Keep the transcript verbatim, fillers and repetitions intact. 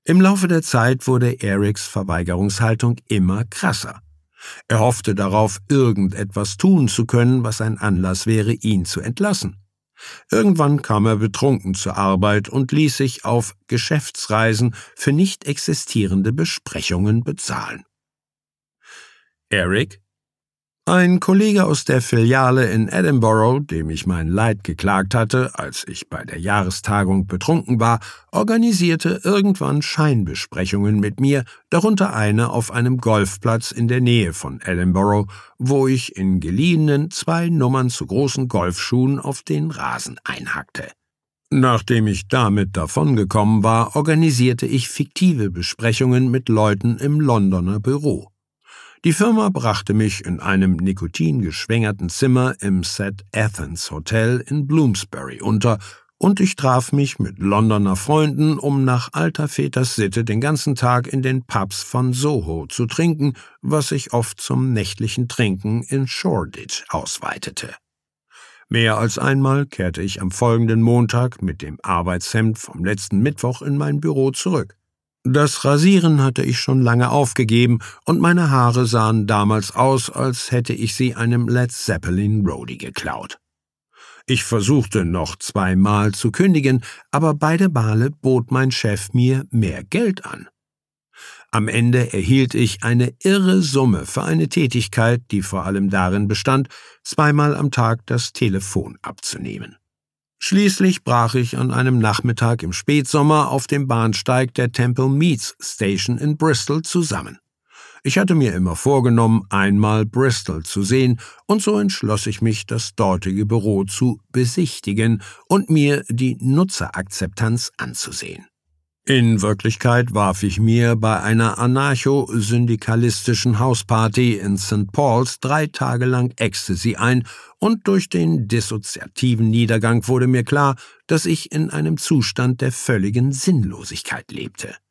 Im Laufe der Zeit wurde Erics Verweigerungshaltung immer krasser. Er hoffte darauf, irgendetwas tun zu können, was ein Anlass wäre, ihn zu entlassen. Irgendwann kam er betrunken zur Arbeit und ließ sich auf Geschäftsreisen für nicht existierende Besprechungen bezahlen. Eric? Ein Kollege aus der Filiale in Edinburgh, dem ich mein Leid geklagt hatte, als ich bei der Jahrestagung betrunken war, organisierte irgendwann Scheinbesprechungen mit mir, darunter eine auf einem Golfplatz in der Nähe von Edinburgh, wo ich in geliehenen zwei Nummern zu großen Golfschuhen auf den Rasen einhackte. Nachdem ich damit davongekommen war, organisierte ich fiktive Besprechungen mit Leuten im Londoner Büro. Die Firma brachte mich in einem nikotingeschwängerten Zimmer im St. Athens Hotel in Bloomsbury unter und ich traf mich mit Londoner Freunden, um nach alter Veters Sitte den ganzen Tag in den Pubs von Soho zu trinken, was sich oft zum nächtlichen Trinken in Shoreditch ausweitete. Mehr als einmal kehrte ich am folgenden Montag mit dem Arbeitshemd vom letzten Mittwoch in mein Büro zurück. Das Rasieren hatte ich schon lange aufgegeben und meine Haare sahen damals aus, als hätte ich sie einem Led Zeppelin Roadie geklaut. Ich versuchte noch zweimal zu kündigen, aber beide Male bot mein Chef mir mehr Geld an. Am Ende erhielt ich eine irre Summe für eine Tätigkeit, die vor allem darin bestand, zweimal am Tag das Telefon abzunehmen. Schließlich brach ich an einem Nachmittag im Spätsommer auf dem Bahnsteig der Temple Meads Station in Bristol zusammen. Ich hatte mir immer vorgenommen, einmal Bristol zu sehen, und so entschloss ich mich, das dortige Büro zu besichtigen und mir die Nutzerakzeptanz anzusehen. In Wirklichkeit warf ich mir bei einer anarcho-syndikalistischen Hausparty in Sankt Paul's drei Tage lang Ecstasy ein, und durch den dissoziativen Niedergang wurde mir klar, dass ich in einem Zustand der völligen Sinnlosigkeit lebte.